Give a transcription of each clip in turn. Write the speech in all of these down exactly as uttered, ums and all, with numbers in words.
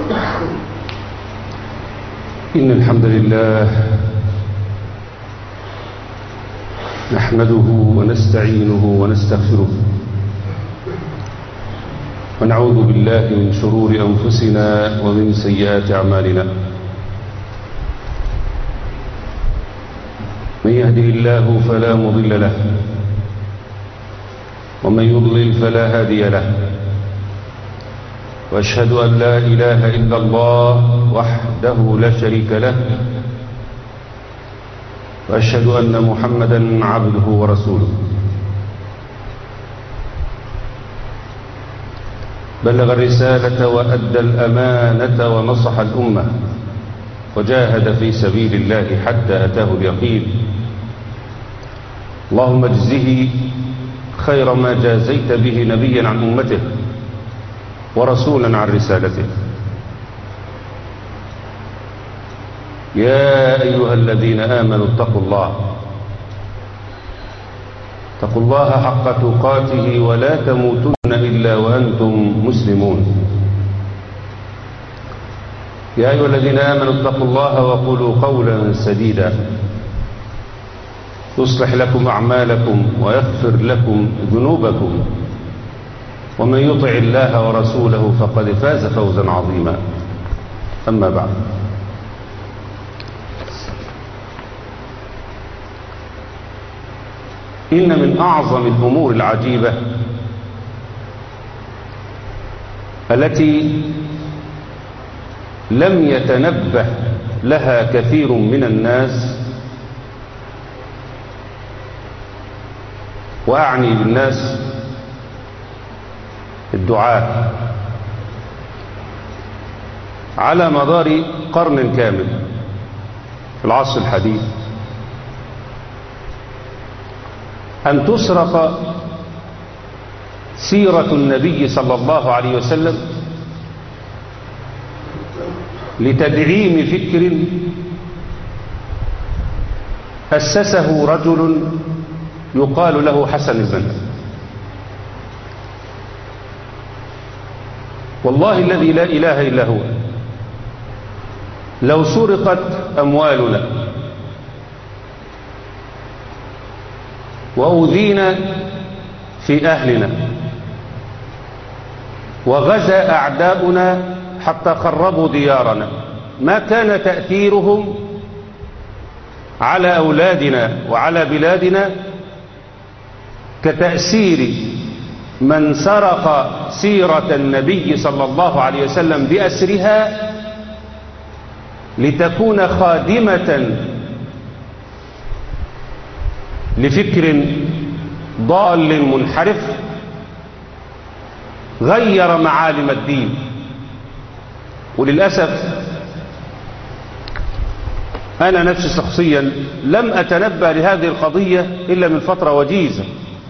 إن الحمد لله نحمده ونستعينه ونستغفره ونعوذ بالله من شرور أنفسنا ومن سيئات أعمالنا. من يهده الله فلا مضل له ومن يضلل فلا هادي له، وأشهد أن لا إله إلا الله وحده لا شريك له، وأشهد أن محمدا عبده ورسوله. بلغ الرسالة وأدى الأمانة ونصح الأمة وجاهد في سبيل الله حتى أتاه اليقين. اللهم اجزه خير ما جازيت به نبيا عن أمته ورسولا عن رسالته. يا أيها الذين آمنوا اتقوا الله اتقوا الله حق تقاته ولا تموتن إلا وأنتم مسلمون. يا أيها الذين آمنوا اتقوا الله وقولوا قولا سديدا يصلح لكم أعمالكم ويغفر لكم ذنوبكم، ومن يطع الله ورسوله فقد فاز فوزا عظيما. أما بعد، إن من أعظم الأمور العجيبة التي لم يتنبه لها كثير من الناس، وأعني بالناس الدعاة، على مدار قرن كامل في العصر الحديث، أن تسرق سيرة النبي صلى الله عليه وسلم لتدعيم فكر أسسه رجل يقال له حسن البنا. والله الذي لا إله إلا هو، لو سرقت أموالنا وأوذينا في أهلنا وغزا أعداؤنا حتى خربوا ديارنا، ما كان تأثيرهم على أولادنا وعلى بلادنا كتأثير من سرق سيرة النبي صلى الله عليه وسلم بأسرها لتكون خادمة لفكر ضال منحرف غير معالم الدين. وللأسف أنا نفسي شخصيا لم أتنبأ لهذه القضية إلا من فترة وجيزة،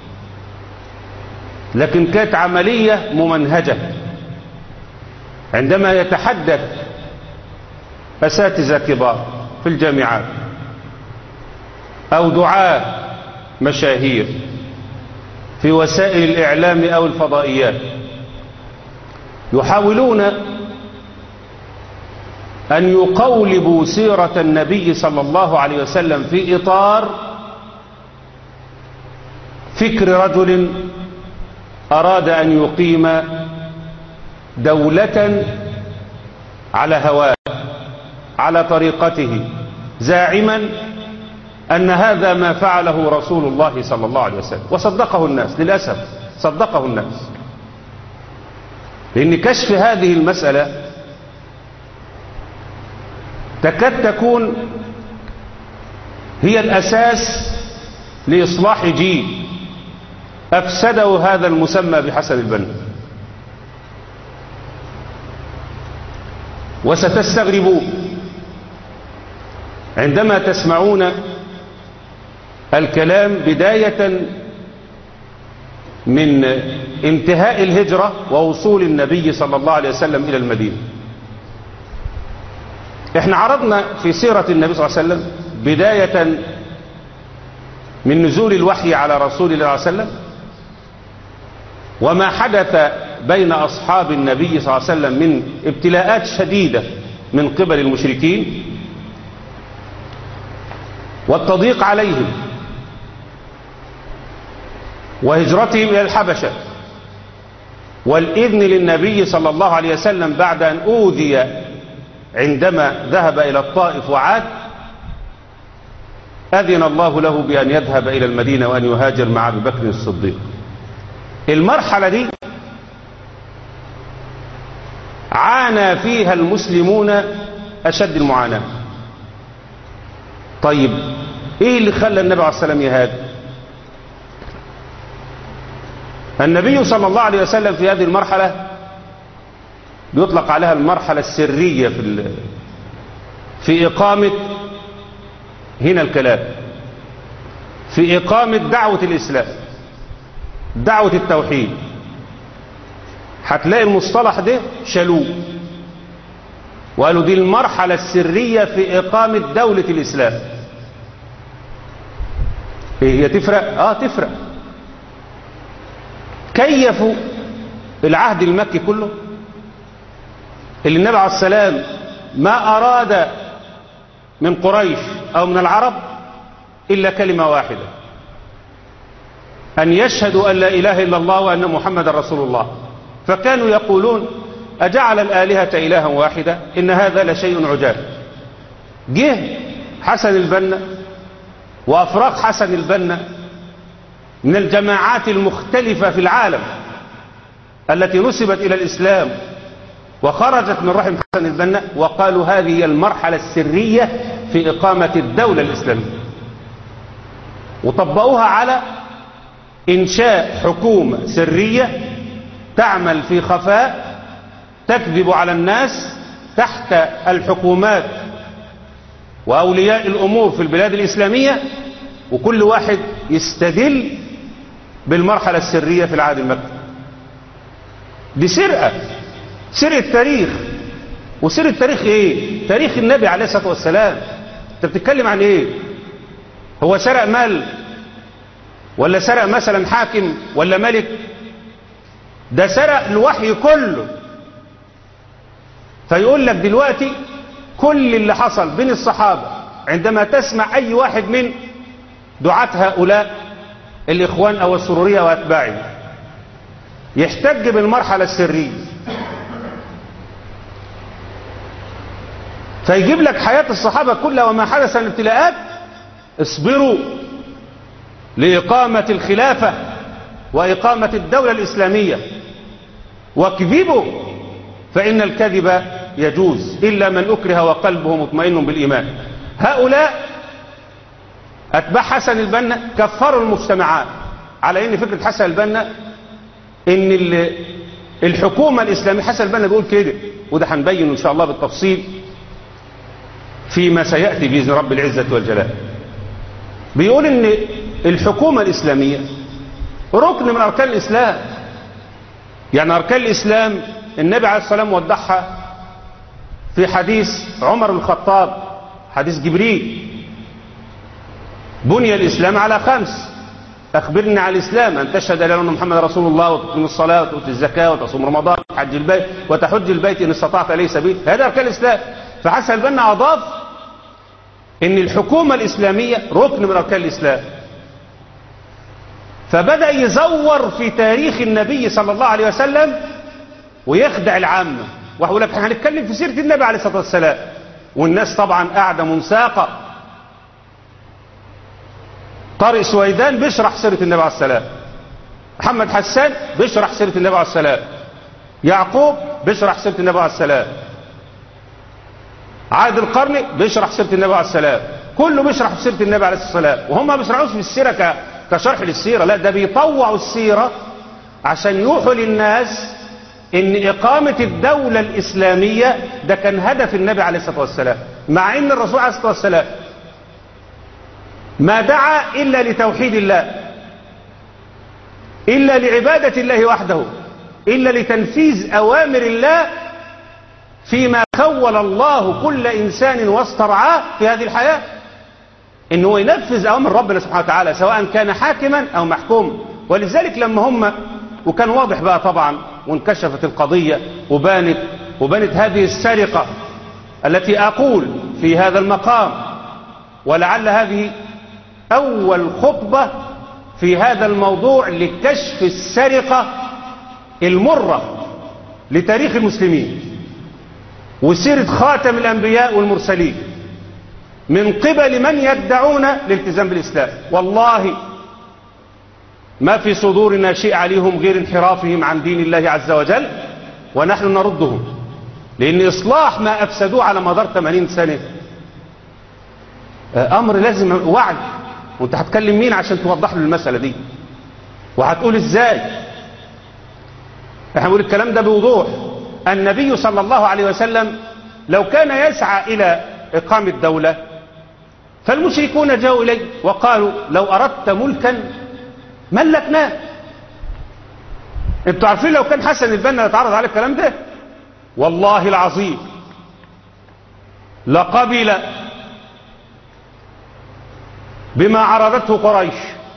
لكن كانت عملية ممنهجة. عندما يتحدث أساتذة كبار في الجامعات أو دعاة مشاهير في وسائل الإعلام أو الفضائيات يحاولون أن يقولبوا سيرة النبي صلى الله عليه وسلم في إطار فكر رجل أراد أن يقيم دولة على هواه على طريقته، زاعما أن هذا ما فعله رسول الله صلى الله عليه وسلم. وصدقه الناس، للأسف صدقه الناس، لأن كشف هذه المسألة تكاد تكون هي الأساس لإصلاح جيل أفسده هذا المسمى بحسن البنا. وستستغربون عندما تسمعون الكلام بداية من انتهاء الهجرة ووصول النبي صلى الله عليه وسلم إلى المدينة. احنا عرضنا في سيرة النبي صلى الله عليه وسلم بداية من نزول الوحي على رسول الله صلى الله عليه وسلم وما حدث بين أصحاب النبي صلى الله عليه وسلم من ابتلاءات شديدة من قبل المشركين والتضييق عليهم وهجرتهم إلى الحبشة والإذن للنبي صلى الله عليه وسلم بعد أن أوذي عندما ذهب إلى الطائف وعاد، أذن الله له بأن يذهب إلى المدينة وأن يهاجر مع أبي بكر الصديق. المرحلة دي عانى فيها المسلمون أشد المعاناة. طيب إيه اللي خلى النبي عليه الصلاة والسلام يهاجر؟ النبي صلى الله عليه وسلم في هذه المرحلة بيطلق عليها المرحلة السرية في في إقامة، هنا الكلام، في إقامة دعوة الإسلام، دعوة التوحيد. هتلاقي المصطلح ده شالوه وقالوا دي المرحلة السرية في إقامة دولة الإسلام. هي تفرق؟ آه تفرق. كيفوا العهد المكي كله اللي النبي عليه السلام ما أراد من قريش أو من العرب إلا كلمة واحدة، أن يشهدوا أن لا إله إلا الله وأن محمد رسول الله. فكانوا يقولون أجعل الآلهة إلها واحدة إن هذا لشيء عجاب. جه حسن البنا وأفراق حسن البنا من الجماعات المختلفة في العالم التي نسبت إلى الإسلام وخرجت من رحم حسن البنا، وقالوا هذه هي المرحلة السرية في إقامة الدولة الإسلامية، وطبقوها على إنشاء حكومة سرية تعمل في خفاء تكذب على الناس تحت الحكومات وأولياء الأمور في البلاد الإسلامية، وكل واحد يستدل بالمرحلة السرية في العهد المكي. دي سرقة، سرقة تاريخ. وسرقة تاريخ ايه؟ تاريخ النبي عليه الصلاة والسلام. انت بتتكلم عن ايه؟ هو سرق مال ولا سرق مثلا حاكم ولا ملك؟ ده سرق الوحي كله. فيقول لك دلوقتي كل اللي حصل بين الصحابة عندما تسمع اي واحد من دعاة هؤلاء الاخوان او السرورية واتباعهم يحتج بالمرحلة السرية، فيجيب لك حياة الصحابة كلها وما حدث من ابتلاءات. اصبروا لإقامة الخلافة وإقامة الدولة الإسلامية، واكذبوا فإن الكذب يجوز إلا من أكره وقلبه مطمئن بالإيمان. هؤلاء أتباع حسن البنا كفروا المجتمعات على إن فكرة حسن البنا إن الحكومة الإسلامية، حسن البنا بيقول كده، وده هنبين إن شاء الله بالتفصيل فيما سيأتي بإذن رب العزة والجلال. بيقول إن الحكومة الإسلامية ركن من أركان الإسلام. يعني أركان الإسلام النبي عليه الصلاة والسلام وضحها في حديث عمر بن الخطاب، حديث جبريل: بني الإسلام على خمس، أخبرني عن الإسلام: أن تشهد أن محمد رسول الله وتقيم الصلاة وتؤتي الزكاة وتصوم رمضان وتحج البيت وتحج البيت إن استطعت إليه سبيل. هذا أركان الإسلام. فحسن البنا أضاف إن الحكومة الإسلامية ركن من أركان الإسلام. فبدأ يزور في تاريخ النبي صلى الله عليه وسلم ويخدع العامة، ويقول لك هنتكلم في سيرة النبي عليه الصلاة والسلام، والناس طبعا قاعدة منساقة. طارق سويدان بيشرح سيرة النبي عليه السلام، محمد حسان بيشرح سيرة النبي عليه السلام، يعقوب بيشرح سيرة النبي عليه السلام، عادل القرني بيشرح سيرة النبي عليه السلام، كله بيشرح في سيرة النبي عليه السلام. وهم ما بيشرحوش في السيرة كشرح للسيرة، لا، ده بيطوعوا السيرة عشان يوحوا للناس ان اقامة الدولة الاسلامية ده كان هدف النبي عليه الصلاة والسلام، مع ان الرسول عليه الصلاة والسلام ما دعا الا لتوحيد الله، الا لعبادة الله وحده، الا لتنفيذ اوامر الله فيما خول الله كل انسان واسترعاه في هذه الحياة، ان هو ينفذ اوامر ربنا سبحانه وتعالى سواء كان حاكما او محكوما. ولذلك لما هم، وكان واضح بقى طبعا وانكشفت القضية وبانت وبانت هذه السرقة التي أقول في هذا المقام، ولعل هذه أول خطبة في هذا الموضوع لكشف السرقة المرة لتاريخ المسلمين وسيرة خاتم الأنبياء والمرسلين من قبل من يدعون الالتزام بالإسلام. والله ما في صدورنا شيء عليهم غير انحرافهم عن دين الله عز وجل، ونحن نردهم، لأن إصلاح ما أفسدوه على مدار ثمانين سنة أمر لازم وعي. وانت هتكلم مين عشان توضح له المسألة دي؟ وهتقول ازاي؟ احنا بنقول الكلام ده بوضوح. النبي صلى الله عليه وسلم لو كان يسعى إلى إقامة دولة، فالمشركون جاءوا إليه وقالوا لو أردت ملكا ملكناه. انتوا عارفين لو كان حسن البنا يتعرض على الكلام ده والله العظيم لقبل بما عرضته قريش: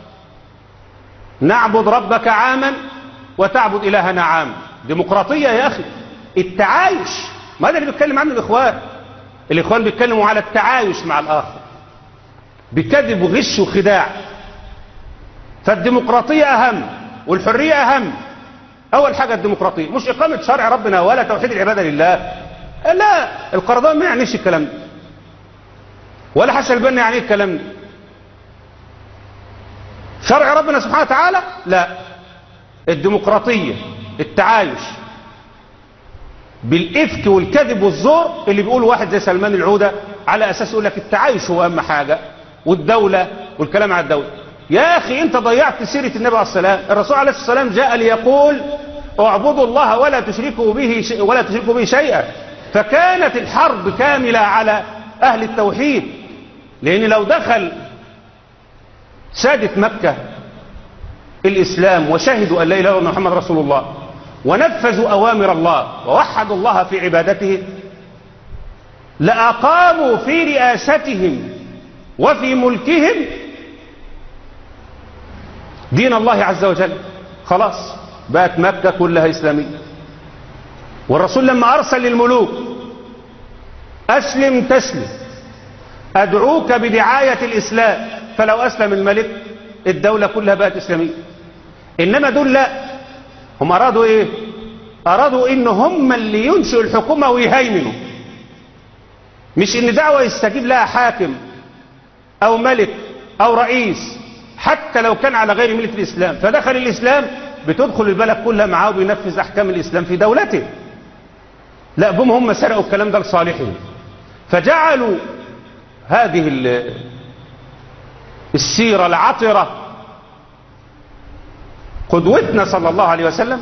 نعبد ربك عاما وتعبد إلهنا عاما. ديمقراطية يا أخي، التعايش، ما ده اللي بيتكلم عنه الإخوان. الإخوان بيتكلموا على التعايش مع الآخر بكذب وغش وخداع. فالديمقراطية أهم والحرية أهم. أول حاجة الديمقراطية، مش إقامة شرع ربنا ولا توحيد العبادة لله. لا، القرضان ما يعنيش الكلام ده، ولا حسن البنا يعني الكلام ده. شرع ربنا سبحانه وتعالى لا، الديمقراطية التعايش بالإفك والكذب والزور اللي بيقول واحد زي سلمان العودة على أساس يقول لك التعايش هو أهم حاجة والدولة والكلام على الدولة. يا أخي أنت ضيعت سيرة النبي عليه السلام. الرسول عليه السلام جاء ليقول اعبدوا الله ولا تشركوا به ولا تشركوا به شيئا. فكانت الحرب كاملة على أهل التوحيد، لأن لو دخل سادة مكة الإسلام وشهدوا أن لا إله إلا الله محمد رسول الله ونفذوا أوامر الله ووحدوا الله في عبادته، لأقاموا في رئاستهم وفي ملكهم دين الله عز وجل. خلاص بقت مكة كلها إسلامية. والرسول لما أرسل للملوك أسلم تسلم، أدعوك بدعاية الإسلام، فلو أسلم الملك الدولة كلها بقت إسلامية. إنما دول لا، هم أرادوا إيه؟ أرادوا إن هم اللي ينشئوا الحكومة ويهيمنوا، مش إن دعوة يستجيب لها حاكم أو ملك أو رئيس حتى لو كان على غير ملة الإسلام. فدخل الإسلام بتدخل البلد كلها معاه وبينفذ أحكام الإسلام في دولته. لا، بهم هم سرقوا الكلام ده لصالحهم، فجعلوا هذه السيرة العطرة قدوتنا صلى الله عليه وسلم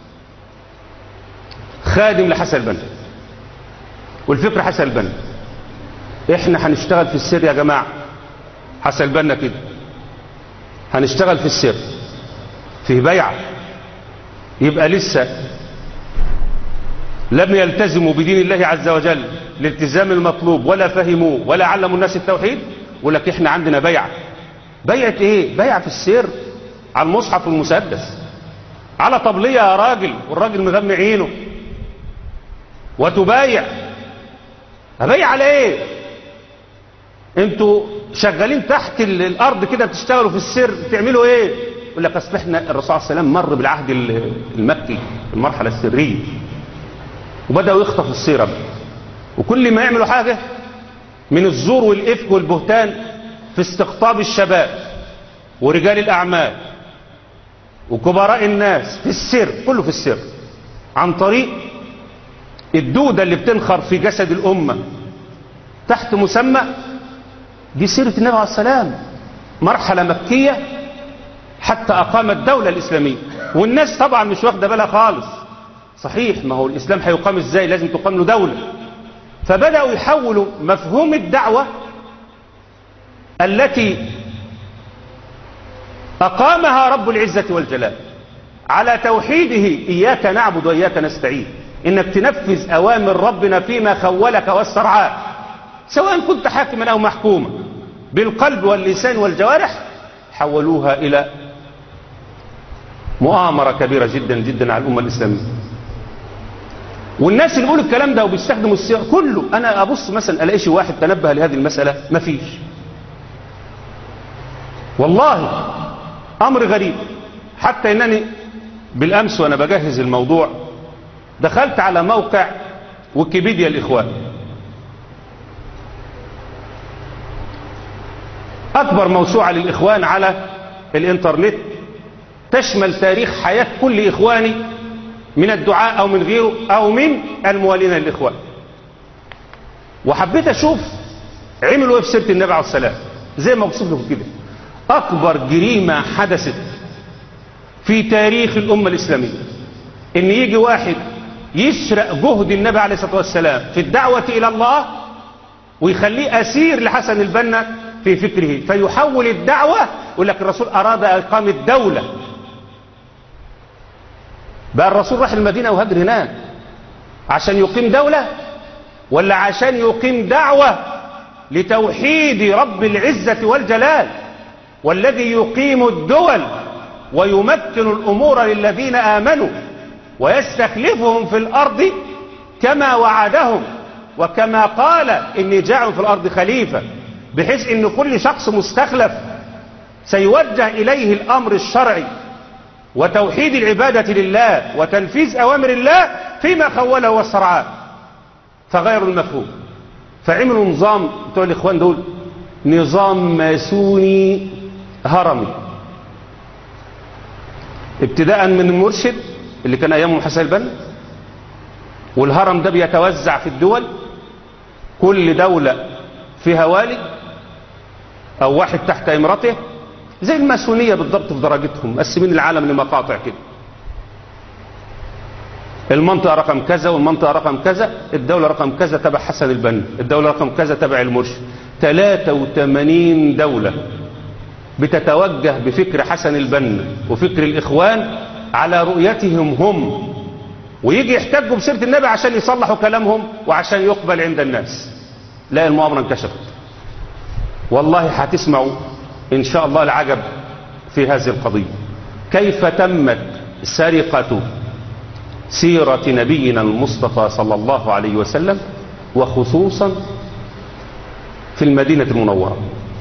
خادم لحسن البنا. والفكرة حسن البنا، احنا هنشتغل في السر يا جماعة. حسن البنا كده هنشتغل في السر، في بيعة. يبقى لسه لم يلتزموا بدين الله عز وجل الالتزام المطلوب ولا فهموه ولا علموا الناس التوحيد، يقول لك احنا عندنا بيعة. بيعة ايه؟ بيعة في السر على المصحف والمسدس، على طبلية يا راجل، والراجل مغمي عينه وتبايع. هبيع على ايه؟ انتوا شغالين تحت الارض كده بتشتغلوا في السر، بتعملوا ايه؟ يقول لك اصل احنا الرسول عليه السلام مر بالعهد المكي المرحلة السرية وبدأوا يخطفوا السيرة، وكل ما يعملوا حاجة من الزور والإفك والبهتان في استقطاب الشباب ورجال الأعمال وكبراء الناس في السر، كله في السر، عن طريق الدودة اللي بتنخر في جسد الأمة تحت مسمى دي سيرة النبي عليه السلام، مرحلة مكية حتى أقام الدولة الإسلامية. والناس طبعا مش واخدة بالها خالص. صحيح، ما هو الإسلام هيقام إزاي؟ لازم تقام له دولة. فبدأوا يحولوا مفهوم الدعوة التي أقامها رب العزة والجلال على توحيده، إياك نعبد وإياك نستعين، إنك تنفذ أوامر ربنا فيما خولك واسترعاك، سواء كنت حاكما أو محكوما، بالقلب واللسان والجوارح. حولوها إلى مؤامرة كبيرة جدا جدا على الأمة الإسلامية. والناس اللي بيقولوا الكلام ده وبيستخدموا السياق كله، أنا أبص مثلا ألاقي شيء واحد تنبه لهذه المسألة، مفيش. والله أمر غريب. حتى إنني بالأمس وأنا بجهز الموضوع دخلت على موقع ويكيبيديا الإخوان، أكبر موسوعة للإخوان على الإنترنت، تشمل تاريخ حياة كل إخواني من الدعاء أو من غيره أو من الموالين للإخوان. وحبيت أشوف عملوا إيه في سيرة النبي عليه السلام زي ما وصف لكم كده. أكبر جريمة حدثت في تاريخ الأمة الإسلامية إن يجي واحد يسرق جهد النبي عليه الصلاة والسلام في الدعوة إلى الله ويخليه أسير لحسن البنا في فكره، فيحول الدعوة يقول لك الرسول أراد إقامة دولة. بقى الرسول راح المدينة وهاجر هناك عشان يقيم دولة ولا عشان يقيم دعوة لتوحيد رب العزة والجلال، والذي يقيم الدول ويمكن الأمور للذين آمنوا ويستخلفهم في الأرض كما وعدهم وكما قال إني جاعل في الأرض خليفة، بحيث إن كل شخص مستخلف سيوجه إليه الأمر الشرعي وتوحيد العبادة لله وتنفيذ أوامر الله فيما خوله واسترعاه. فغيروا المفهوم، فعملوا نظام بتوع الإخوان دول نظام ماسوني هرمي، ابتداء من المرشد اللي كان أيامه حسن البنا، والهرم ده بيتوزع في الدول، كل دولة فيها والي أو واحد تحت إمرته، زي الماسونية بالضبط في درجتهم، مقسمين العالم لمقاطع كده، المنطقة رقم كذا والمنطقة رقم كذا، الدولة رقم كذا تبع حسن البنا، الدولة رقم كذا تبع المرشد. ثلاثة وثمانين دولة بتتوجه بفكر حسن البنا وفكر الإخوان على رؤيتهم هم، ويجي يحتجوا بسيرة النبي عشان يصلحوا كلامهم وعشان يقبل عند الناس. لا، المؤامرة انكشفت. والله هتسمعوا إن شاء الله العجب في هذه القضية، كيف تمت سرقة سيرة نبينا المصطفى صلى الله عليه وسلم، وخصوصا في المدينة المنورة.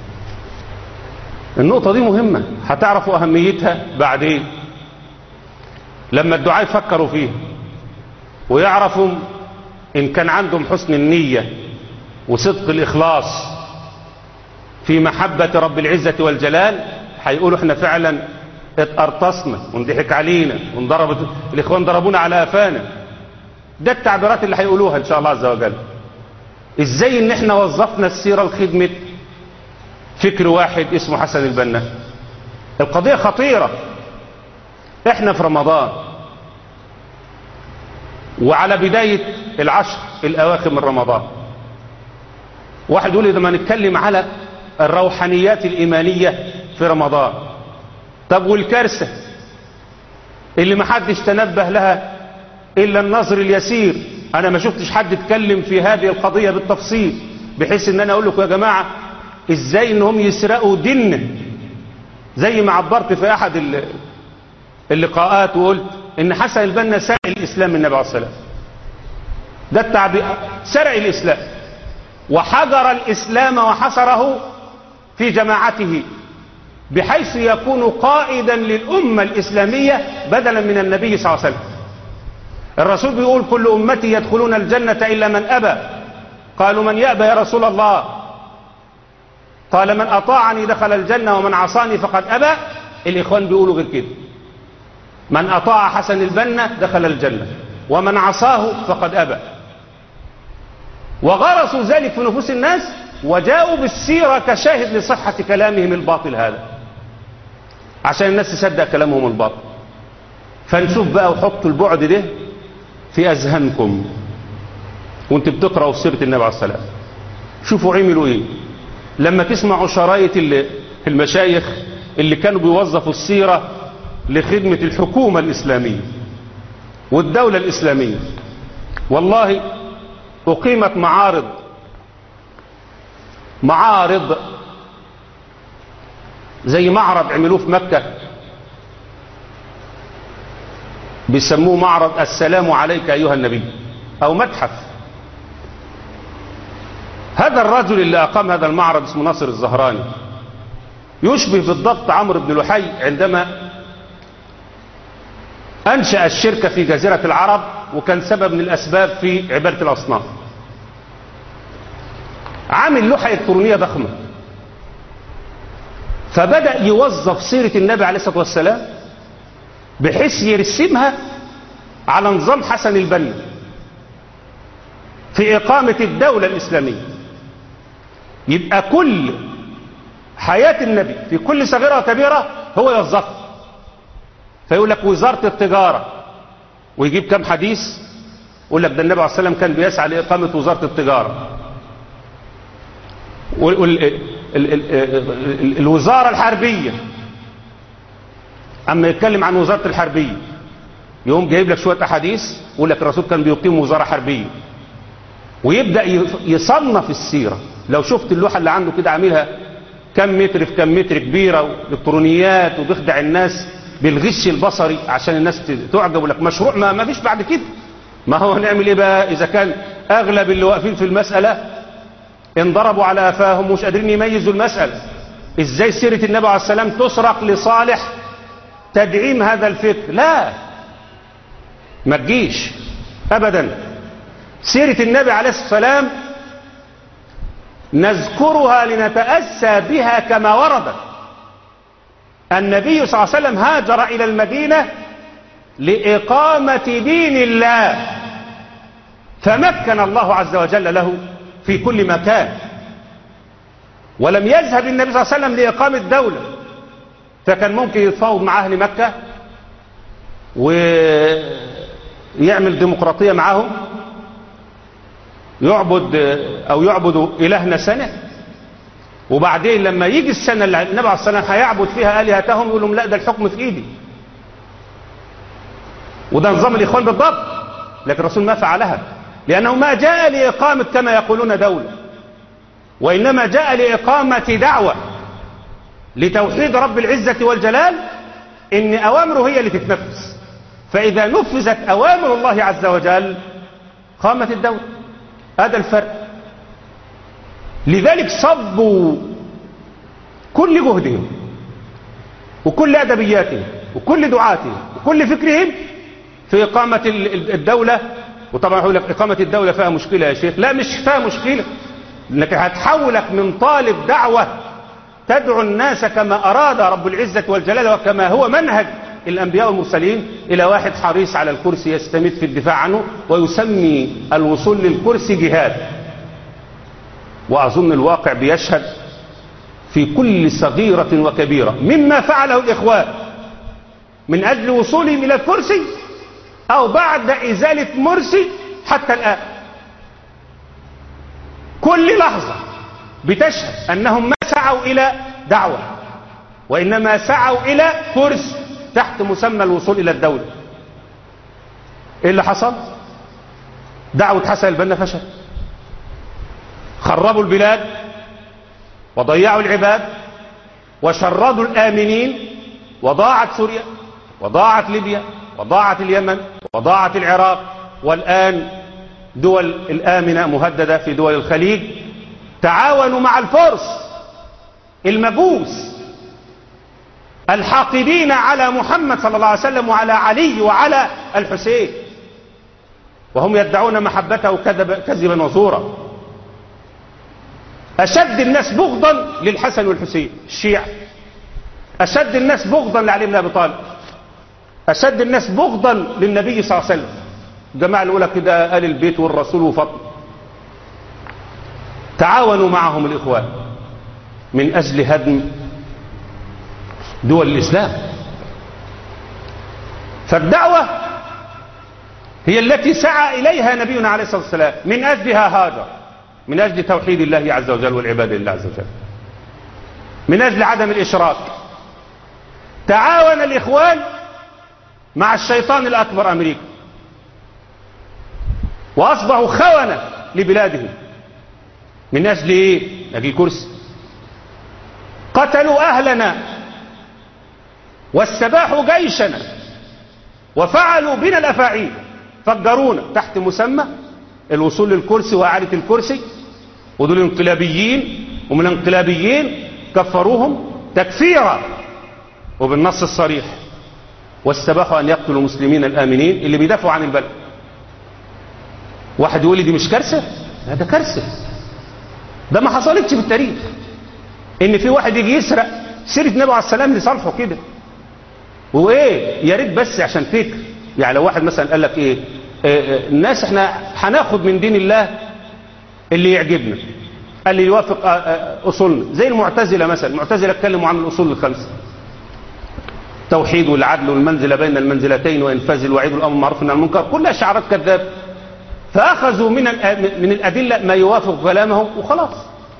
النقطة دي مهمة، هتعرفوا أهميتها بعدين لما الدعاء يفكروا فيها ويعرفوا إن كان عندهم حسن النية وصدق الإخلاص في محبة رب العزة والجلال، هيقولوا احنا فعلا اتقرطسنا وانضحك علينا وانضربت الإخوان ضربونا على أفانا. ده التعبيرات اللي هيقولوها إن شاء الله عز وجل. إزاي إن احنا وظفنا السيرة لخدمة فكر واحد اسمه حسن البنا؟ القضية خطيرة. احنا في رمضان وعلى بداية العشر الأواخر من رمضان، واحد يقول إذا ما نتكلم على الروحانيات الإيمانية في رمضان، طب والكارثة اللي ما حدش تنبه لها إلا النظر اليسير. أنا ما شفتش حد اتكلم في هذه القضية بالتفصيل، بحيث إن أنا أقول لكم يا جماعة إزاي إنهم يسرقوا ديننا، زي ما عبرت في أحد اللقاءات وقلت إن حسن البنا سرق الإسلام من النبي عليه الصلاة والسلام. ده التعبير، سرق الإسلام وحجر الإسلام وحصره في جماعته، بحيث يكون قائدا للأمة الإسلامية بدلا من النبي صلى الله عليه وسلم. الرسول بيقول كل أمتي يدخلون الجنة إلا من أبى. قالوا من يأبى يا رسول الله؟ قال من أطاعني دخل الجنة ومن عصاني فقد أبى. الإخوان بيقولوا غير كده، من أطاع حسن البنا دخل الجنة ومن عصاه فقد أبى. وغرسوا ذلك في نفوس الناس وجاءوا بالسيرة كشاهد لصحة كلامهم الباطل هذا، عشان الناس تصدق كلامهم الباطل. فنشوف بقى وحطوا البعد ده في أذهانكم وانت بتقرأوا سيرة النبي عليه الصلاة والسلام. شوفوا عملوا ايه لما تسمعوا شرايط المشايخ اللي كانوا بيوظفوا السيرة لخدمة الحكومة الإسلامية والدولة الإسلامية. والله أقيمت معارض معارض زي معرض عملوه في مكة بيسموه معرض السلام عليك أيها النبي أو متحف. هذا الرجل اللي أقام هذا المعرض اسمه ناصر الزهراني، يشبه بالضبط عمرو بن لحي عندما أنشأ الشركة في جزيرة العرب، وكان سبب من الأسباب في عبادة الأصنام. عامل لوحة إلكترونية ضخمة، فبدأ يوظف سيرة النبي عليه الصلاة والسلام بحيث يرسمها على نظام حسن البنا في إقامة الدولة الإسلامية. يبقى كل حياة النبي في كل صغيرة وكبيرة هو يوظفها. فيقول لك وزارة التجارة، ويجيب كم حديث يقول لك ده النبي عليه الصلاة والسلام كان بيسعى لإقامة وزارة التجارة. الوزارة الحربية، أما يتكلم عن وزارة الحربية يقوم جايب لك شوية أحاديث يقول لك الرسول كان بيقيم وزارة حربية، ويبدأ يصنف السيرة. لو شفت اللوحة اللي عنده كده عاملها كم متر في كم متر، كبيرة والكترونيات، وبيخدع الناس بالغش البصري عشان الناس تعجب لك مشروع ما, ما فيش بعد كده. ما هو هنعمل ايه بقى اذا كان اغلب اللي واقفين في المسألة انضربوا على افاهم ومش قادرين يميزوا المسألة؟ ازاي سيرة النبي عليه السلام تسرق لصالح تدعيم هذا الفكر؟ لا، ما تجيش ابدا. سيرة النبي عليه الصلاة والسلام نذكرها لنتأسى بها كما وردت. النبي صلى الله عليه وسلم هاجر إلى المدينة لإقامة دين الله، فمكن الله عز وجل له في كل مكان. ولم يذهب النبي صلى الله عليه وسلم لإقامة دولة، فكان ممكن يتفاوض مع أهل مكة ويعمل ديمقراطية معهم، يعبد أو يعبدوا إلهنا سنة، وبعدين لما يجي السنة اللي النبي عليه الصلاة والسلام هيعبد فيها آلهتهم يقول لهم لا، ده الحكم في إيدي. وده نظام الإخوان بالضبط. لكن الرسول ما فعلها، لأنه ما جاء لإقامة كما يقولون دولة، وإنما جاء لإقامة دعوة لتوحيد رب العزة والجلال، إن أوامره هي اللي تتنفذ. فإذا نفذت أوامر الله عز وجل قامت الدولة. هذا الفرق. لذلك صبوا كل جهدهم وكل أدبياتهم وكل دعاتهم وكل فكرهم في إقامة الدولة. وطبعا يقول لك إقامة الدولة فيها مشكلة يا شيخ. لا، مش فيها مشكلة، لأنك هتحولك من طالب دعوة تدعو الناس كما أراد رب العزة والجلال وكما هو منهج الأنبياء والمرسلين، إلى واحد حريص على الكرسي يستمد في الدفاع عنه ويسمي الوصول للكرسي جهاد. وأظن الواقع بيشهد في كل صغيرة وكبيرة مما فعله الإخوان من أجل وصولهم إلى الكرسي أو بعد إزالة مرسي حتى الآن. كل لحظة بتشهد أنهم ما سعوا إلى دعوة، وإنما سعوا إلى كرسي تحت مسمى الوصول إلى الدولة. إيه اللي حصل؟ دعوة حسن البنا فشل، خربوا البلاد وضيعوا العباد وشردوا الآمنين، وضاعت سوريا وضاعت ليبيا وضاعت اليمن وضاعت العراق، والآن دول الآمنة مهددة في دول الخليج. تعاونوا مع الفرس المجوس الحاقدين على محمد صلى الله عليه وسلم وعلى علي وعلى الحسين، وهم يدعون محبته كذبا وزورا. أشد الناس بغضا للحسن والحسين الشيعة، أشد الناس بغضا لعلي بن أبي طالب، أشد الناس بغضا للنبي صلى الله عليه وسلم. الجماعة الأولى كده آل البيت والرسول وفاطمة، تعاونوا معهم الإخوان من أجل هدم دول الإسلام. فالدعوة هي التي سعى إليها نبينا عليه الصلاة والسلام، من أجلها هاجر، من أجل توحيد الله عز وجل والعباد لله عز وجل، من أجل عدم الإشراك. تعاون الإخوان مع الشيطان الأكبر أمريكا، وأصبحوا خونة لبلادهم من أجل إيه؟ أجل كرسي. قتلوا أهلنا واستباحوا جيشنا وفعلوا بنا الأفاعيل، فجرونا تحت مسمى الوصول للكرسي وإعادة الكرسي، ودول انقلابيين، ومن الانقلابيين كفروهم تكفيرا وبالنص الصريح، واستباحوا أن يقتلوا المسلمين الآمنين اللي بيدافعوا عن البلد. واحد يقول لي دي مش كارثة؟ لا ده كارثة، ده ما حصلتش في التاريخ ان في واحد يجي يسرق سيرة النبي عليه السلام لصالحه كده. وايه يا ريت بس عشان فكر، يعني لو واحد مثلا قال لك ايه, إيه الناس احنا هناخد من دين الله اللي يعجبنا، اللي يوافق اصولنا، زي المعتزله مثلا. المعتزله اتكلموا عن الاصول الخمسه: التوحيد والعدل والمنزله بين المنزلتين وانفاذ الوعيد والامر بالمعروف والنهي عن المنكر، كلها شعارات كذاب. فاخذوا من من الادله ما يوافق كلامهم وخلاص،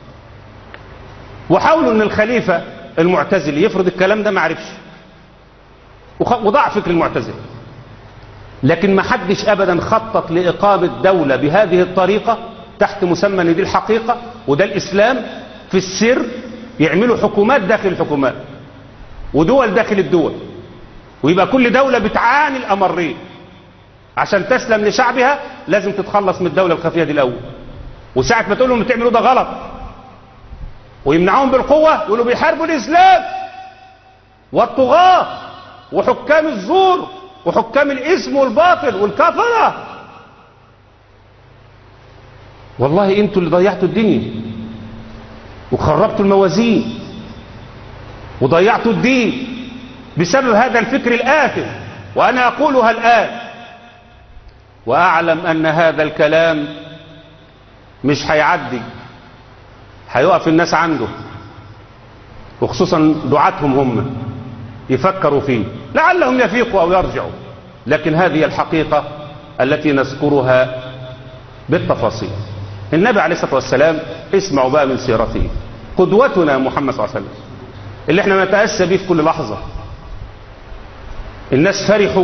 وحاولوا ان الخليفه المعتزلي يفرض الكلام ده، ما عرفش وضاع فكر المعتزله. لكن ما حدش ابدا خطط لاقامه دوله بهذه الطريقه تحت مسمى ان دي الحقيقه وده الاسلام في السر، يعملوا حكومات داخل الحكومات ودول داخل الدول، ويبقى كل دوله بتعاني الامرين. عشان تسلم لشعبها لازم تتخلص من الدوله الخفيه دي الاول، وساعه ما تقول لهم بتعملوا ده غلط ويمنعوهم بالقوه يقولوا بيحاربوا الاسلام والطغاه وحكام الزور وحكام الاسم والباطل والكفره. والله انتوا اللي ضيعتوا الدنيا وخربتوا الموازين وضيعتوا الدين بسبب هذا الفكر الآثم. وأنا أقولها الآن وأعلم أن هذا الكلام مش هيعدي، هيقف الناس عنده، وخصوصا دعاتهم هم يفكروا فيه لعلهم يفيقوا أو يرجعوا. لكن هذه الحقيقة التي نذكرها بالتفاصيل. النبي عليه الصلاة والسلام، اسمعوا بقى من سيرته، قدوتنا محمد صلى الله عليه وسلم اللي احنا نتأسى به في كل لحظة. الناس فرحوا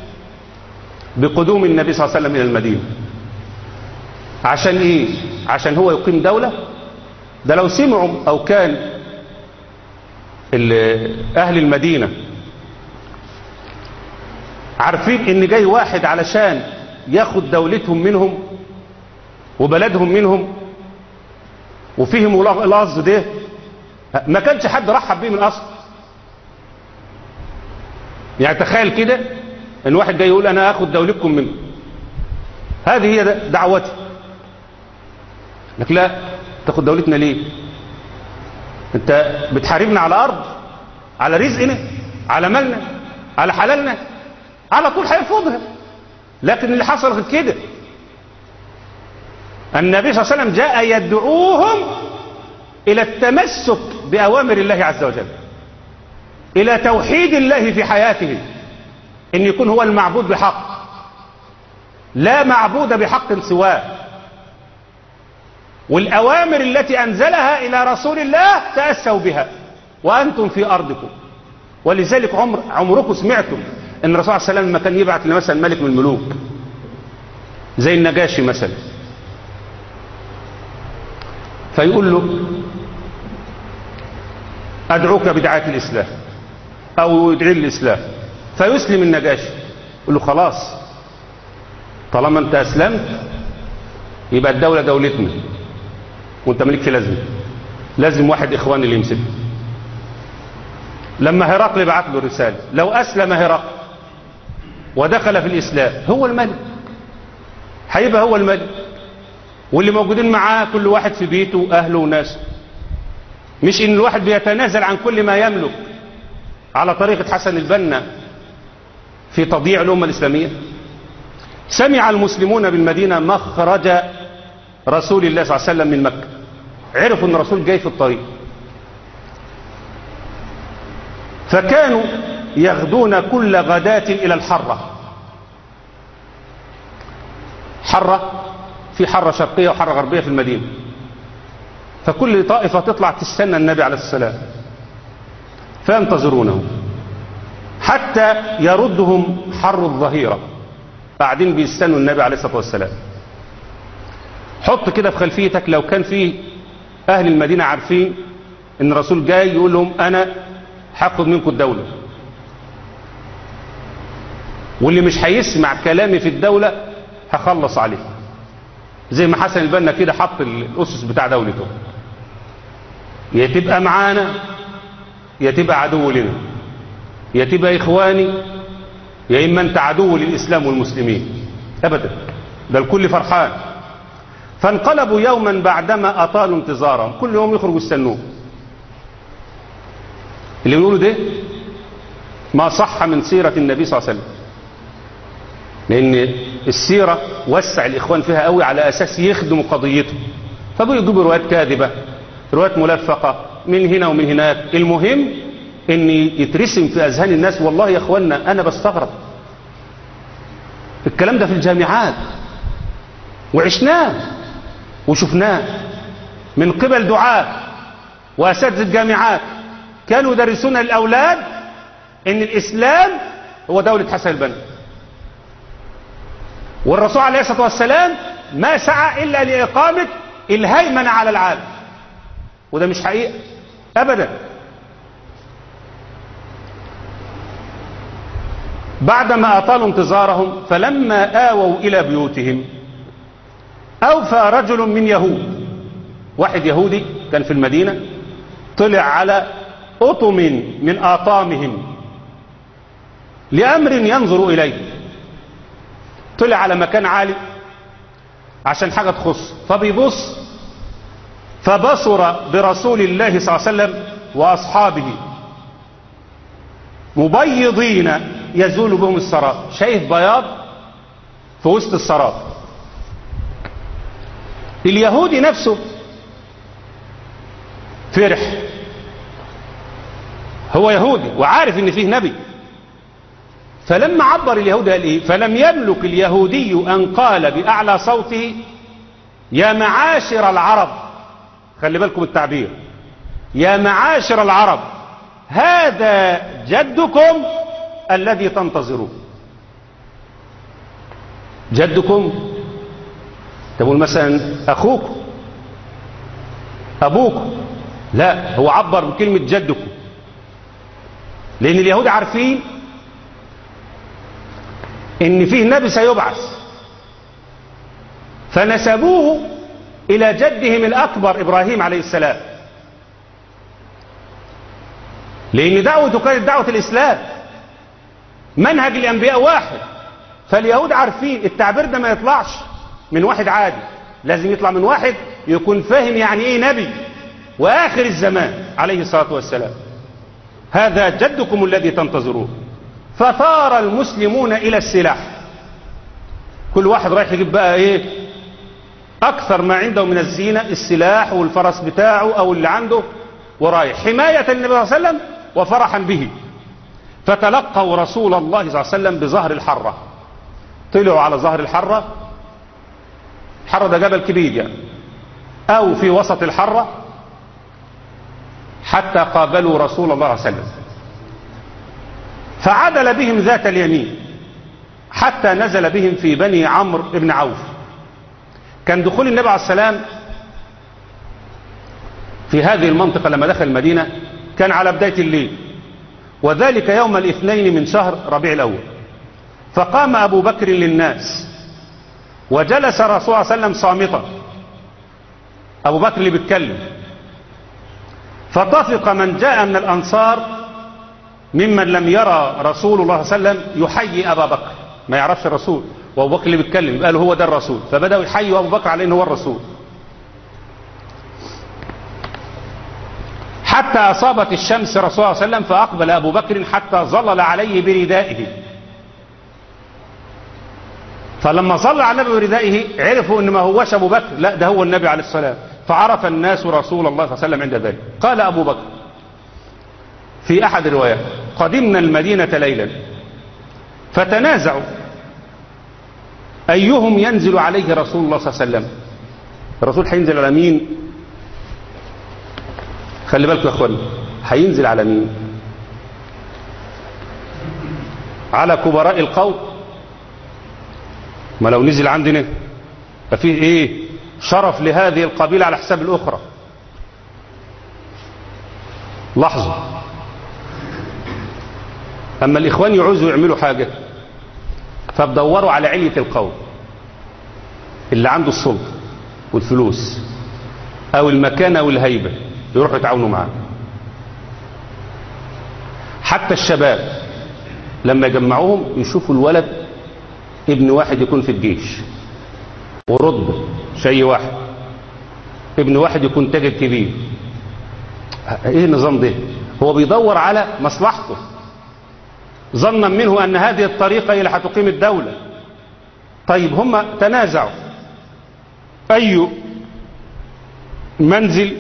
بقدوم النبي صلى الله عليه وسلم إلى المدينة. عشان ايه؟ عشان هو يقيم دولة. ده لو سمعوا او كان اهل المدينة عارفين ان جاي واحد علشان ياخد دولتهم منهم وبلدهم منهم وفيهم القصد ده، ما كانش حد رحب بيه من اصل. يعني تخيل كده ان واحد جاي يقول انا هاخد دولتكم منه، هذه هي دعوتي. لك لا، تاخد دولتنا ليه؟ انت بتحاربنا على ارض، على رزقنا، على مالنا، على حلالنا، على طول هيرفضها. لكن اللي حصل غير كده، النبي صلى الله عليه وسلم جاء يدعوهم الى التمسك باوامر الله عز وجل، الى توحيد الله في حياته، ان يكون هو المعبود بحق، لا معبود بحق سواه. والاوامر التي انزلها الى رسول الله تاسوا بها وانتم في ارضكم. ولذلك عمر عمركم سمعتم ان الرسول صلى الله عليه وسلم لما كان يبعث مثلا ملك من الملوك زي النجاشي مثلا، فيقول له ادعوك بدعاية الاسلام او يدعي الاسلام، فيسلم النجاشي. يقول له خلاص طالما انت اسلمت يبقى الدولة دولتنا وانت مالكش لازم، لازم واحد اخواني اللي يمسكه. لما هرقل بعت له رسالة، لو اسلم هرقل ودخل في الاسلام هو الملك، هيبقى هو الملك، واللي موجودين معاه كل واحد في بيته اهله وناسه. مش ان الواحد بيتنازل عن كل ما يملك على طريقة حسن البنا في تضييع الامة الاسلامية. سمع المسلمون بالمدينة مخرج رسول الله صلى الله عليه وسلم من مكة، عرفوا ان الرسول جاي في الطريق، فكانوا يغدون كل غداة الى الحرة. حرة في حرة شرقية وحرة غربية في المدينة، فكل طائفة تطلع تستنى النبي عليه السلام فينتظرونه حتى يردهم حر الظهيرة. بعدين بيستنوا النبي عليه الصلاة والسلام. حط كده في خلفيتك لو كان في أهل المدينة عارفين ان الرسول جاي يقول لهم انا هاخد منكم الدولة، واللي مش هيسمع كلامي في الدولة هخلص عليه، زي ما حسن البنا كده حط الأسس بتاع دولته، يا تبقى معانا يا تبقى عدو لنا، يا تبقى إخواني يا إما أنت عدو للإسلام والمسلمين. أبدا، ده الكل فرحان. فانقلبوا يوما بعدما أطالوا انتظارهم، كل يوم يخرجوا يستنوه. اللي بيقولوا ده ما صح من سيرة النبي صلى الله عليه وسلم، لأن السيرة وسع الإخوان فيها قوي على أساس يخدموا قضيته، فبيجيبوا روايات كاذبة، روايات ملفقة من هنا ومن هناك. المهم ان يترسم في أذهان الناس. والله يا إخواننا أنا بستغرب الكلام ده في الجامعات، وعشناه وشفناه من قبل دعاة وأساتذة جامعات كانوا يدرسون للأولاد ان الإسلام هو دولة حسن البنا، والرسول عليه الصلاة والسلام ما سعى إلا لإقامة الهيمنة على العالم، وده مش حقيقة أبدا. بعدما أطالوا انتظارهم فلما آووا إلى بيوتهم أوفى رجل من يهود، واحد يهودي كان في المدينة، طلع على أطم من آطامهم لأمر ينظر إليه، طلع على مكان عالي عشان حاجة تخص، فبيبص فبصر برسول الله صلى الله عليه وسلم وأصحابه مبيضين يزول بهم السراب، شايف بياض في وسط السراب. اليهودي نفسه فرح، هو يهودي وعارف ان فيه نبي، فلما عبر اليهودي قال ايه؟ فلم يملك اليهودي ان قال باعلى صوته يا معاشر العرب، خلي بالكم التعبير، يا معاشر العرب هذا جدكم الذي تنتظروه. جدكم تقول مثلا اخوكم ابوكم، لا، هو عبر بكلمة جدكم، لان اليهود عارفين ان فيه نبي سيبعث، فنسبوه الى جدهم الاكبر ابراهيم عليه السلام، لان دعوته كانت دعوة الاسلام، منهج الانبياء واحد. فاليهود عارفين التعبير ده ما يطلعش من واحد عادي، لازم يطلع من واحد يكون فاهم يعني ايه نبي واخر الزمان عليه الصلاة والسلام. هذا جدكم الذي تنتظروه. فثار المسلمون الى السلاح، كل واحد رايح يجيب بقى ايه اكثر ما عنده من الزينة، السلاح والفرس بتاعه او اللي عنده، ورايح حماية النبي صلى الله عليه وسلم وفرحا به. فتلقوا رسول الله صلى الله عليه وسلم بظهر الحرة، طلعوا على ظهر الحرة، الحرة ده جبل كبير يعني، او في وسط الحرة، حتى قابلوا رسول الله صلى الله عليه وسلم، فعدل بهم ذات اليمين حتى نزل بهم في بني عمرو بن عوف. كان دخول النبي عليه السلام في هذه المنطقة لما دخل المدينة كان على بداية الليل، وذلك يوم الاثنين من شهر ربيع الأول. فقام أبو بكر للناس وجلس الرسول صلى الله عليه وسلم صامتا، أبو بكر اللي بيتكلم. فطفق من جاء من الأنصار ممن لم يرى رسول الله صلى الله عليه وسلم يحيي أبا بكر، ما يعرفش الرسول وأبو بكر اللي بيتكلم، قالوا هو ده الرسول، فبدأوا يحيوا أبو بكر على أنه هو الرسول، حتى أصابت الشمس رسول الله صلى الله عليه وسلم، فأقبل أبو بكر حتى ظلل عليه بردائه. فلما ظل على النبي بردائه عرفوا ان ما هوش ابو بكر، لا ده هو النبي عليه السلام. فعرف الناس رسول الله صلى الله عليه وسلم عند ذلك. قال ابو بكر في احد الروايات قدمنا المدينة ليلا فتنازعوا ايهم ينزل عليه رسول الله صلى الله عليه وسلم. الرسول هينزل على مين؟ خلي بالكم يا اخواني، هينزل على مين؟ على كبراء القوم. ما لو نزل عندنا ففيه ايه شرف لهذه القبيلة على حساب الاخرى. لاحظوا، اما الاخوان يعوزوا يعملوا حاجة فبدوروا على علية القوم اللي عنده السلطة والفلوس او المكانة او الهيبة يروحوا يتعاونوا معاه. حتى الشباب لما يجمعوهم يشوفوا الولد ابن واحد يكون في الجيش ورتبة شيء واحد، ابن واحد يكون تاجر كبير. ايه النظام ده؟ هو بيدور على مصلحته ظنا منه ان هذه الطريقة هي اللي هتقيم الدولة. طيب هم تنازعوا اي منزل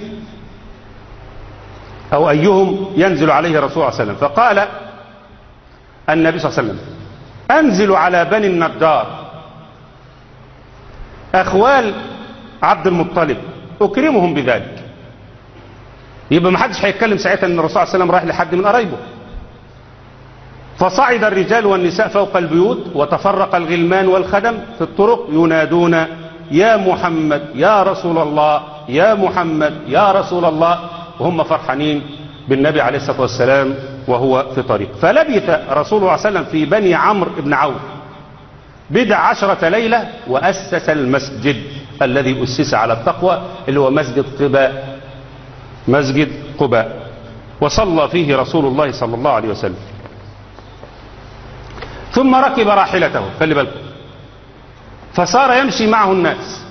او ايهم ينزل عليه الرسول صلى الله عليه وسلم، فقال النبي صلى الله عليه وسلم انزلوا على بني النجار اخوال عبد المطلب اكرمهم بذلك. يبقى ما حدش هيتكلم ساعتها ان الرسول صلى الله عليه وسلم رايح لحد من قرايبه. فصعد الرجال والنساء فوق البيوت وتفرق الغلمان والخدم في الطرق ينادون يا محمد يا رسول الله يا محمد يا رسول الله، وهم فرحانين بالنبي عليه الصلاة والسلام وهو في طريق. فلبث رسول الله صلى الله عليه وسلم في بني عمرو بن عوف بضع عشرة ليلة وأسس المسجد الذي أسس على التقوى اللي هو مسجد قباء، مسجد قباء، وصلى فيه رسول الله صلى الله عليه وسلم. ثم ركب راحلته، خلي بالكم، فصار يمشي معه الناس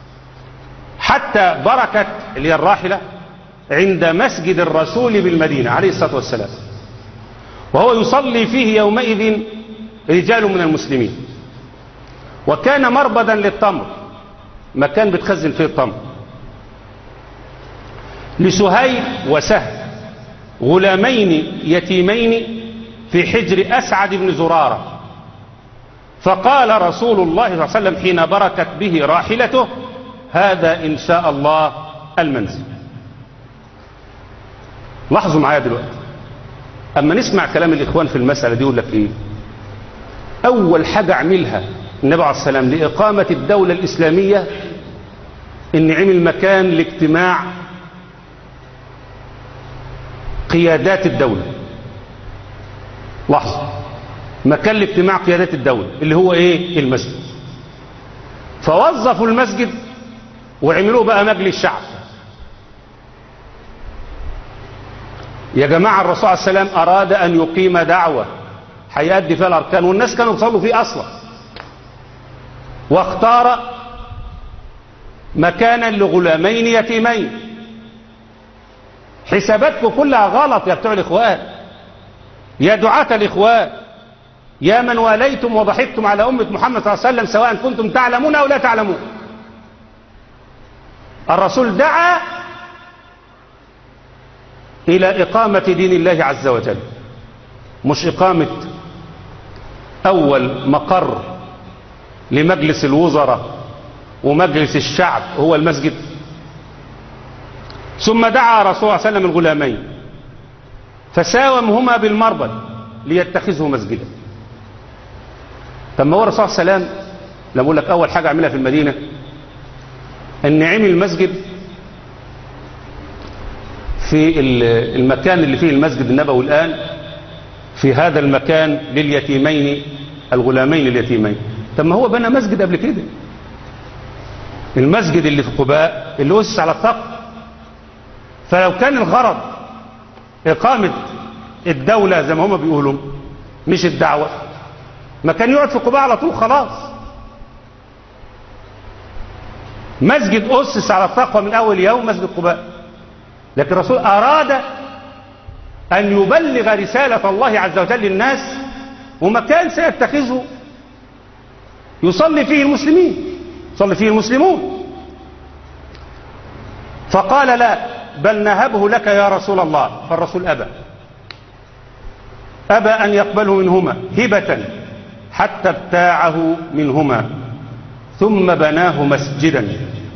حتى بركت اللي هي الراحلة عند مسجد الرسول بالمدينة عليه الصلاة والسلام، وهو يصلي فيه يومئذ رجال من المسلمين، وكان مربدا للتمر، مكان بتخزن فيه التمر، لسهيل وسهل غلامين يتيمين في حجر أسعد بن زرارة. فقال رسول الله صلى الله عليه وسلم حين بركت به راحلته هذا إن شاء الله المنزل. لاحظوا معايا دلوقتي أما نسمع كلام الإخوان في المسألة دي يقول لك إيه؟ أول حاجة عملها النبي عليه الصلاة والسلام لإقامة الدولة الإسلامية إن عمل مكان لاجتماع قيادات الدولة. لاحظوا، مكان لاجتماع قيادات الدولة اللي هو ايه؟ المسجد. فوظفوا المسجد وعملوه بقى مجلس شعب. يا جماعة الرسول عليه السلام أراد أن يقيم دعوة هيأدي فيها الأركان، والناس كانوا بيصلوا فيه أصلا، واختار مكانا لغلامين يتيمين. حساباتكم كلها غلط يا بتوع الإخوان، يا دعاة الإخوان، يا من واليتم وضحكتم على أمة محمد صلى الله عليه وسلم سواء كنتم تعلمون أو لا تعلمون. الرسول دعا إلى إقامة دين الله عز وجل، مش إقامة أول مقر لمجلس الوزراء ومجلس الشعب هو المسجد. ثم دعا رسول الله صلى الله عليه وسلم الغلامين فساومهما بالمربد ليتخذه مسجدا. طب ما هو الرسول صلى الله عليه وسلم لما اقول لك اول حاجه عملها في المدينه ان عمل مسجد في المكان اللي فيه المسجد النبوي الان، في هذا المكان لليتيمين الغلامين اليتيمين. طب ما هو بنى مسجد قبل كده، المسجد اللي في قباء اللي أسس على التقوى. فلو كان الغرض إقامة الدولة زي ما هم بيقولوا مش الدعوة، ما كان يقعد في قباء على طول خلاص. مسجد أسس على التقوى من أول يوم مسجد قباء، لكن الرسول أراد أن يبلغ رسالة الله عز وجل للناس، ومكان سيتخذه يصلي فيه المسلمين، يصلي فيه المسلمون. فقال لا بل نهبه لك يا رسول الله. فالرسول أبى أبى أن يقبله منهما هبة حتى ابتاعه منهما، ثم بناه مسجدا،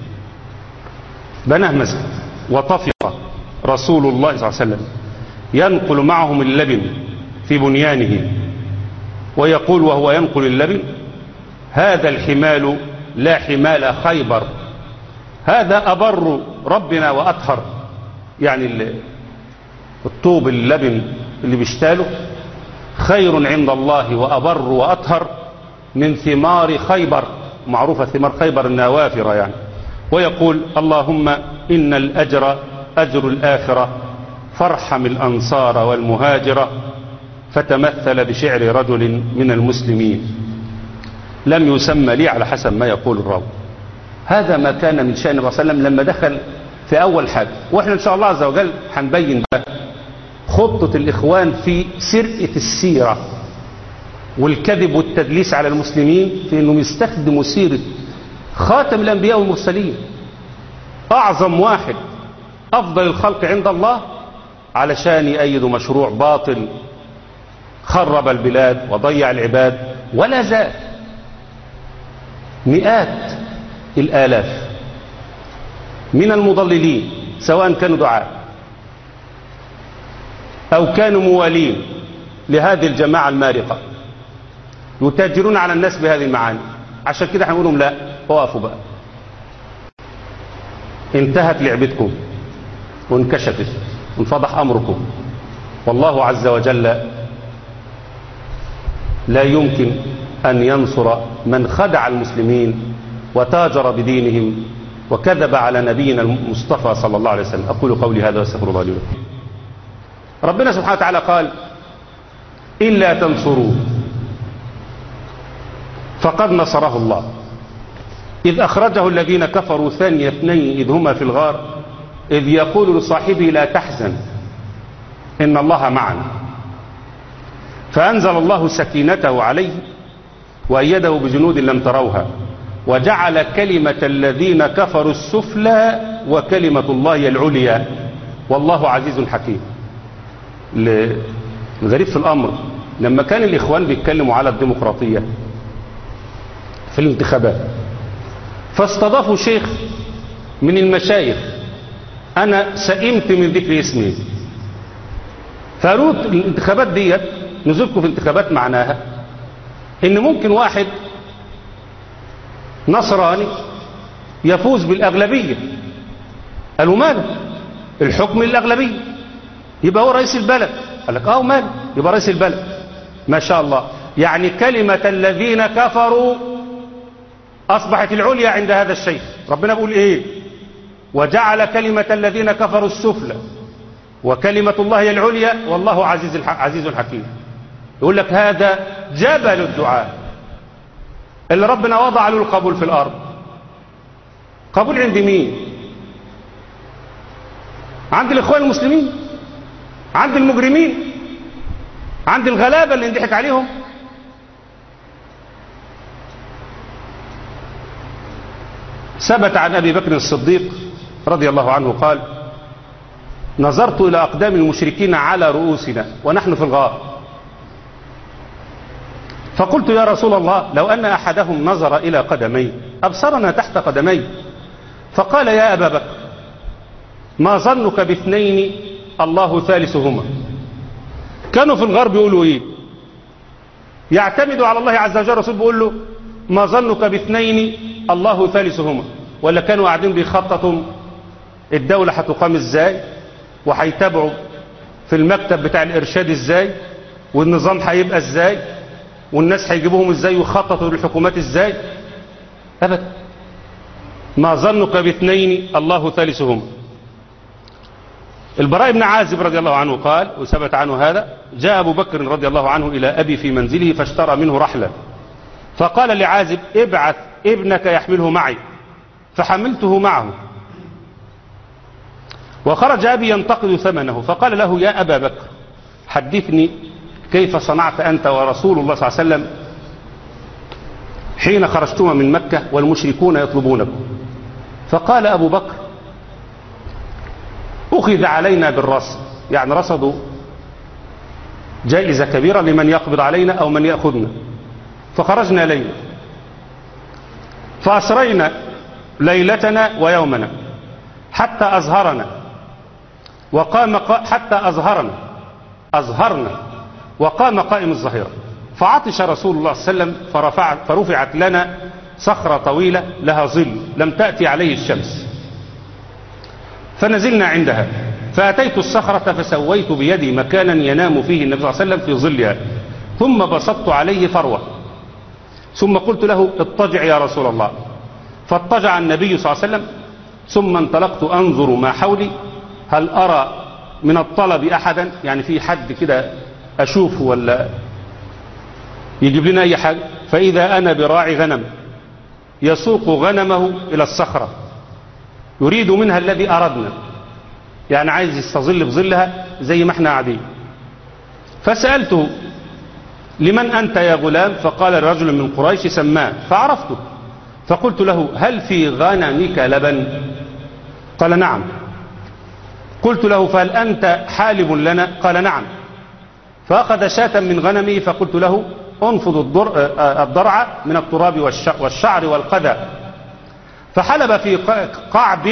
بناه مسجد. وطفق رسول الله صلى الله عليه وسلم ينقل معهم اللبن في بنيانه ويقول وهو ينقل اللبن هذا الحمال لا حمال خيبر، هذا أبر ربنا وأطهر. يعني الطوب اللبن اللي بيشتاله خير عند الله وأبر وأطهر من ثمار خيبر، معروفة ثمار خيبر النوافرة يعني، ويقول اللهم إن الأجر أجر الآخرة فارحم الأنصار والمهاجرة، فتمثل بشعر رجل من المسلمين لم يسمى لي على حسب ما يقول الراوي. هذا ما كان من شأن النبي صلى الله عليه وسلم لما دخل في أول حاجة. وإحنا إن شاء الله عز وجل هنبين بقى خطة الإخوان في سرقة السيرة والكذب والتدليس على المسلمين في أنهم يستخدموا سيرة خاتم الأنبياء والمرسلين، أعظم واحد، أفضل الخلق عند الله، علشان يأيدوا مشروع باطل خرب البلاد وضيع العباد. ولا زال مئات الآلاف من المضللين سواء كانوا دعاة أو كانوا موالين لهذه الجماعة المارقة يتاجرون على الناس بهذه المعاني. عشان كده هنقول لهم لا، وقفوا بقى، انتهت لعبتكم وانكشفت وانفضح أمركم، والله عز وجل لا يمكن أن ينصر من خدع المسلمين وتاجر بدينهم وكذب على نبينا المصطفى صلى الله عليه وسلم. أقول قولي هذا واستغفر الله لي ولكم. ربنا سبحانه وتعالى قال إلا تنصروه فقد نصره الله إذ أخرجه الذين كفروا ثاني اثنين إذ هما في الغار إذ يقول لصاحبه لا تحزن إن الله معنا، فأنزل الله سكينته عليه وأيده بجنود لم تروها وجعل كلمة الذين كفروا السفلى وكلمة الله العليا والله عزيز حكيم. الغريب في الأمر لما كان الإخوان بيتكلموا على الديمقراطية في الانتخابات فاستضافوا شيخ من المشايخ، أنا سئمت من ذكر اسمه، فقالوا الانتخابات ديت نزلكم في انتخابات معناها ان ممكن واحد نصراني يفوز بالأغلبية. قالوا ماله الحكم للأغلبية، يبقى هو رئيس البلد. قال لك اه ماله يبقى رئيس البلد. ما شاء الله، يعني كلمة الذين كفروا أصبحت العليا عند هذا الشيخ. ربنا بيقول ايه؟ وجعل كلمة الذين كفروا السفلى وكلمة الله العليا والله عزيز عزيز حكيم. يقول لك هذا جبل الدعاء اللي ربنا وضع له القبول في الأرض. قبول عند مين؟ عند الإخوان المسلمين، عند المجرمين، عند الغلابة اللي انضحك عليهم. ثبت عن أبي بكر الصديق رضي الله عنه قال نظرت إلى أقدام المشركين على رؤوسنا ونحن في الغار، فقلت يا رسول الله لو أن أحدهم نظر إلى قدمي أبصرنا تحت قدمي. فقال يا أبا بكر ما ظنك باثنين الله ثالثهما. كانوا في الغار بيقولوا إيه؟ يعتمدوا على الله عز وجل. الرسول بيقول له ما ظنك باثنين الله ثالثهما، ولا كانوا قاعدين بيخططوا الدولة هتقام ازاي وهيتابعوا في المكتب بتاع الإرشاد ازاي والنظام هيبقى ازاي والناس هيجيبوهم ازاي ويخططوا للحكومات ازاي؟ أبدا. ما ظنك باثنين الله ثالثهما. البراء بن عازب رضي الله عنه قال وثبت عنه هذا جاء أبو بكر رضي الله عنه إلى أبي في منزله فاشترى منه رحلة، فقال لعازب ابعث ابنك يحمله معي، فحملته معه وخرج أبي ينتقد ثمنه، فقال له يا أبا بكر حدثني كيف صنعت أنت ورسول الله صلى الله عليه وسلم حين خرجتما من مكة والمشركون يطلبونكم. فقال أبو بكر أخذ علينا بالرصد، يعني رصدوا جائزة كبيرة لمن يقبض علينا أو من يأخذنا، فخرجنا ليلة فأسرينا ليلتنا ويومنا حتى أظهرنا وقام حتى أظهرنا أظهرنا وقام قائم الظهيرة، فعطش رسول الله صلى الله عليه وسلم فرفع فرفعت لنا صخرة طويلة لها ظل لم تأتي عليه الشمس، فنزلنا عندها فأتيت الصخرة فسويت بيدي مكانا ينام فيه النبي صلى الله عليه وسلم في ظلها، ثم بسطت عليه فروة ثم قلت له اضطجع يا رسول الله، فاضطجع النبي صلى الله عليه وسلم، ثم انطلقت أنظر ما حولي هل أرى من الطلب أحدا، يعني في حد كده أشوفه ولا يجيب لنا أي حاجة. فإذا أنا براعي غنم يسوق غنمه إلى الصخرة يريد منها الذي أردنا، يعني عايز يستظل بظلها زي ما احنا قاعدين. فسألته لمن أنت يا غلام؟ فقال الرجل من قريش سماه، فعرفته. فقلت له هل في غنمك لبن؟ قال نعم. قلت له فهل أنت حالب لنا؟ قال نعم. فأخذ شاة من غنمه، فقلت له انفض الضرع من التراب والشعر والقذى، فحلب في قعب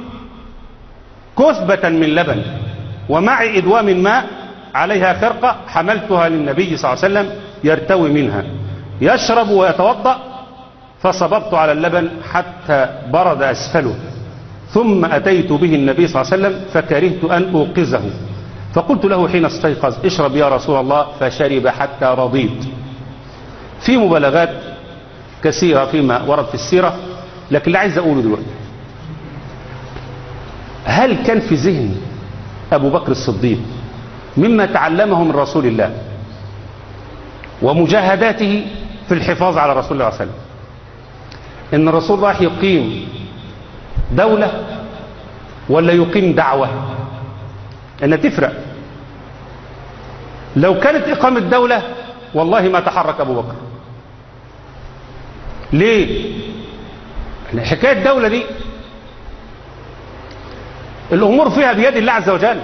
كثبة من لبن ومعي إدوام ماء عليها خرقة حملتها للنبي صلى الله عليه وسلم يرتوي منها يشرب ويتوضأ، فصببت على اللبن حتى برد أسفله، ثم أتيت به النبي صلى الله عليه وسلم فكرهت أن أوقظه، فقلت له حين استيقظ اشرب يا رسول الله، فشرب حتى رضيت. في مبالغات كثيرة فيما ورد في السيرة، لكن اللي عايز أقوله دلوقتي، هل كان في ذهن أبو بكر الصديق مما تعلمه من رسول الله ومجاهداته في الحفاظ على رسول الله صلى الله عليه وسلم إن الرسول راح يقيم دولة ولا يقيم دعوة؟ أن تفرق. لو كانت إقامة دولة والله ما تحرك أبو بكر. ليه؟ حكاية الدولة دي الأمور فيها بيد الله عز وجل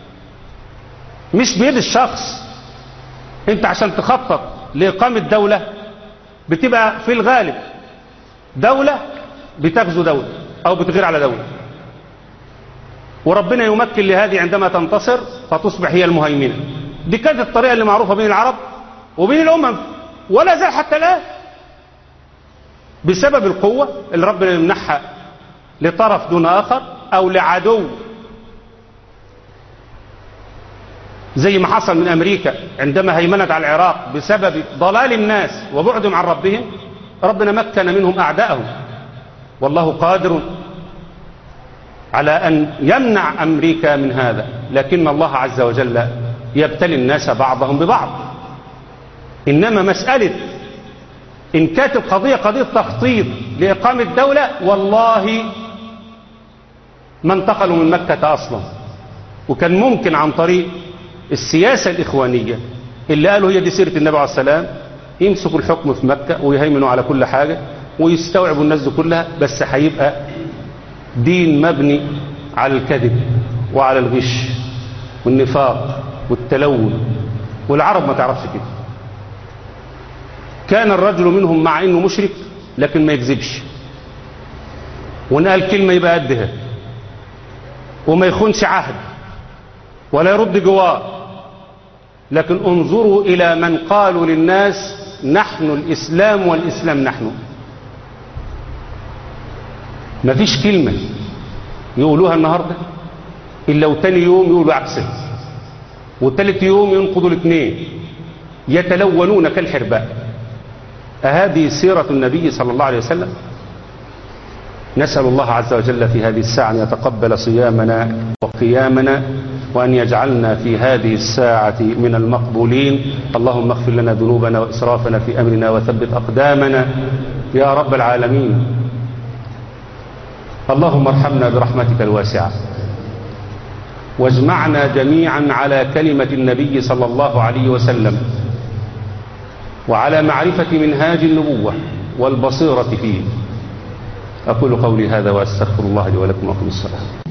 مش بيد الشخص. انت عشان تخطط لإقامة دولة بتبقى في الغالب دولة بتغزو دولة أو بتغير على دولة، وربنا يمكن لهذه عندما تنتصر فتصبح هي المهيمنة. دي كانت الطريقة اللي معروفة بين العرب وبين الأمم ولا زال حتى الآن، بسبب القوة اللي ربنا يمنحها لطرف دون آخر أو لعدو، زي ما حصل من أمريكا عندما هيمنت على العراق بسبب ضلال الناس وبعدهم عن ربهم، ربنا مكن منهم أعداءهم، والله قادر على أن يمنع أمريكا من هذا، لكن الله عز وجل يبتلي الناس بعضهم ببعض. إنما مسألة إن كانت القضية قضية تخطيط لإقامة دولة والله ما انتقلوا من مكة أصلا، وكان ممكن عن طريق السياسة الإخوانية اللي قالوا هي دي سيرة النبي عليه السلام يمسكوا الحكم في مكة ويهيمنوا على كل حاجة ويستوعبوا الناس دي كلها، بس هيبقى دين مبني على الكذب وعلى الغش والنفاق والتلون، والعرب ما تعرفش كده. كان الرجل منهم مع انه مشرك لكن ما يكذبش، وان قال كلمة يبقى قدها، وما يخونش عهد ولا يرد جوار. لكن انظروا الى من قالوا للناس نحن الاسلام والاسلام نحن. ما فيش كلمة يقولوها النهاردة إلا وتاني يوم يقولوا عكسها، وتالت يوم ينقضوا الاثنين، يتلونون كالحرباء. أهذه سيرة النبي صلى الله عليه وسلم؟ نسأل الله عز وجل في هذه الساعة أن يتقبل صيامنا وقيامنا، وأن يجعلنا في هذه الساعة من المقبولين. اللهم اغفر لنا ذنوبنا وإسرافنا في أمرنا وثبت أقدامنا يا رب العالمين. اللهم ارحمنا برحمتك الواسعة، واجمعنا جميعا على كلمة النبي صلى الله عليه وسلم وعلى معرفة منهاج النبوة والبصيرة فيه. أقول قولي هذا وأستغفر الله لي ولكم وأقم الصلاة.